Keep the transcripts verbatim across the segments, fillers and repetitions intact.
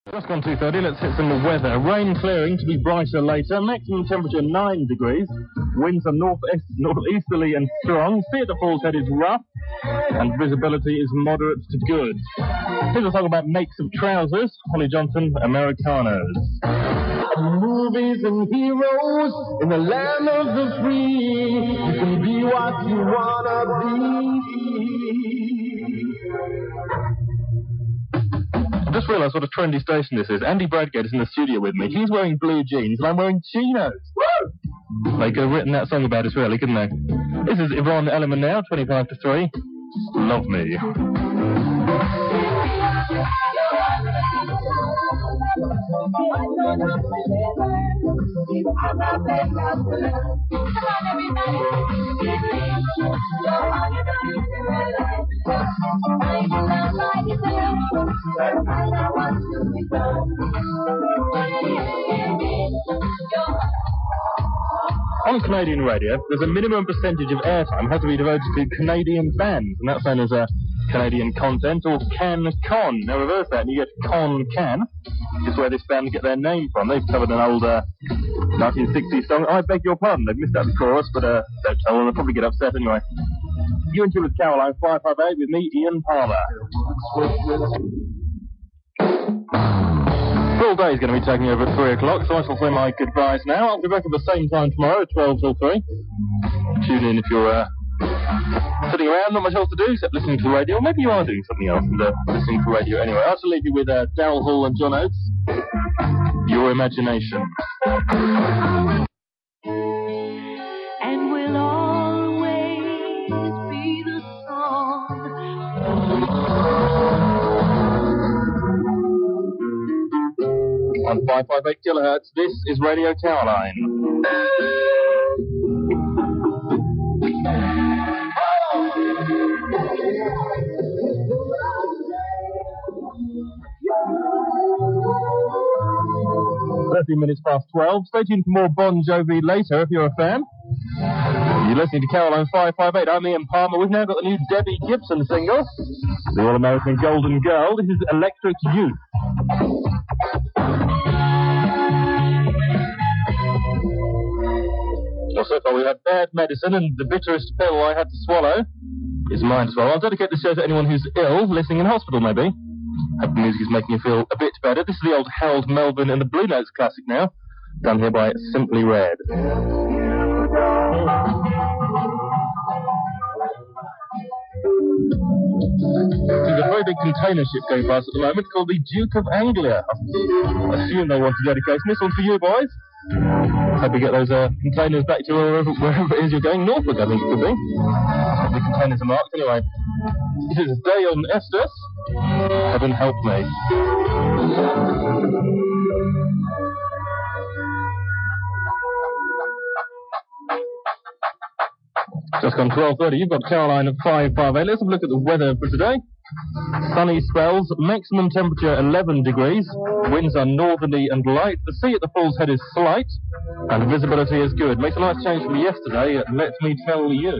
Just gone two thirty, let's hit some weather. Rain clearing to be brighter later. Maximum temperature nine degrees. Winds are north-east, northeasterly and strong. Sea at the Falls Head is rough. And visibility is moderate to good. Here's a song about makes of trousers. Holly Johnson, Americanos. Movies and heroes in the land of the free. You can be what you wanna be. I just realised what a trendy station this is. Andy Bradgate is in the studio with me. He's wearing blue jeans and I'm wearing chinos. Woo! They could have written that song about us, really, couldn't they? This is Yvonne Elliman now, twenty-five to three. Love Me. On Canadian radio, there's a minimum percentage of airtime has to be devoted to Canadian bands, and that's known as a Canadian content, or Can-Con. Now reverse that, and you get Con-Can, which is where this band get their name from. They've covered an old uh, nineteen sixties song. I beg your pardon, they've missed out the chorus, but uh, don't tell them, they'll probably get upset anyway. You and two with Caroline, five five eight, with me, Ian Palmer. Full day is going to be taking over at three o'clock, so I shall say my goodbyes now. I'll be back at the same time tomorrow, twelve till three. Tune in if you're uh, sitting around, not much else to do except listening to the radio. Or maybe you are doing something else and uh, listening to radio anyway. I shall leave you with uh, Daryl Hall and John Oates. Your Imagination. And will always be the song. On five five eight kilohertz, this is Radio Caroline. thirty minutes past twelve. Stay tuned for more Bon Jovi later if you're a fan. You're listening to Caroline five five eight. I'm Ian Palmer. We've now got the new Debbie Gibson single, the All-American Golden Girl. This is Electric Youth. Well, so far we had Bad Medicine, and the bitterest pill I had to swallow is mine as well. I'll dedicate this show to anyone who's ill, listening in hospital maybe. Hope the music is making you feel a bit better. This is the old Harold Melvin and the Blue Notes classic now, done here by Simply Red. There's a very big container ship going past at the moment called the Duke of Anglia. I assume they want to dedicate this one for you boys. Hope we get those uh, containers back to wherever, wherever it is you're going. Norfolk, I think it could be. The containers are marked anyway. This is Day on Estes. Heaven help me. Just gone twelve thirty. You've got Caroline at five five eight. Let's have a look at the weather for today. Sunny spells, maximum temperature eleven degrees, winds are northerly and light, the sea at the Falls Head is slight, and visibility is good. Makes a nice change from yesterday, let me tell you.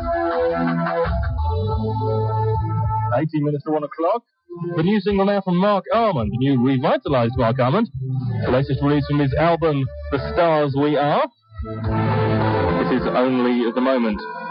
eighteen minutes to one o'clock. The new single now from Mark Armand, the new revitalised Mark Armand, the latest release from his album The Stars We Are. This is Only the Moment.